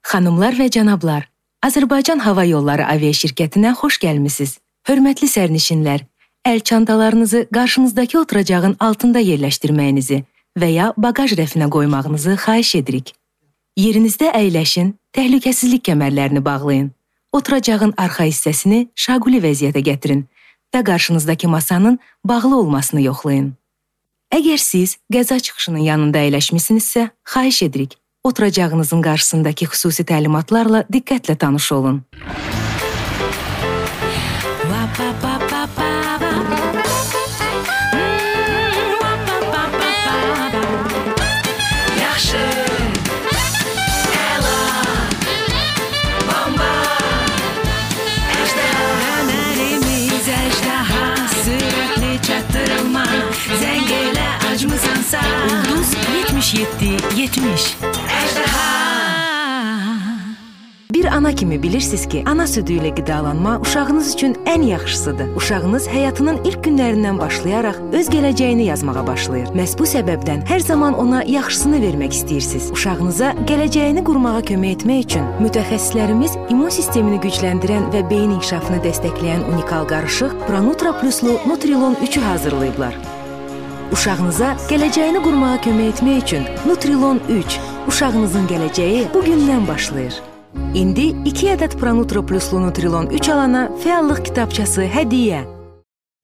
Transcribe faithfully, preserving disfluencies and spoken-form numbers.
Xanımlar və cənablar, Azərbaycan Hava Yolları aviaşirkətinə xoş gəlmisiniz. Hörmətli sərnişinlər, əl çantalarınızı qarşınızdakı oturacağın altında yerləşdirməyinizi və ya baqaj rəfinə qoymağınızı xahiş edirik. Yerinizdə əyləşin, təhlükəsizlik kəmərlərini bağlayın. Oturacağın arxa hissəsini şaquli vəziyyətə gətirin və qarşınızdakı masanın bağlı olmasını yoxlayın. Əgər siz qəza çıxışının yanında əyləşmisinizsə, xahiş edirik, oturacağınızın qarşısındakı xüsusi təlimatlarla diqqətlə tanış olun. Ulduz yetmiş yeddi yetmiş. Bir ana kimi bilirsiniz ki, ana südü ilə qidalanma uşağınız üçün ən yaxşısıdır. Uşağınız həyatının ilk günlərindən başlayaraq öz gələcəyini yazmağa başlayır. Məhz bu səbəbdən hər zaman ona yaxşısını vermək istəyirsiniz. Uşağınıza gələcəyini qurmağa kömək etmək üçün mütəxəssislərimiz immun sistemini gücləndirən və beyin inkişafını dəstəkləyən unikal qarışıq Pranutra Pluslu Nutrilon üçü hazırlayıblar. Uşağınıza gələcəyini qurmağa kömək etmək üçün Nutrilon üç, uşağınızın gələcəyi bugündən başlayır. İndi iki ədəd Pranutra Pluslu Nutrilon üç alana fəallıq kitabçası hədiyyə.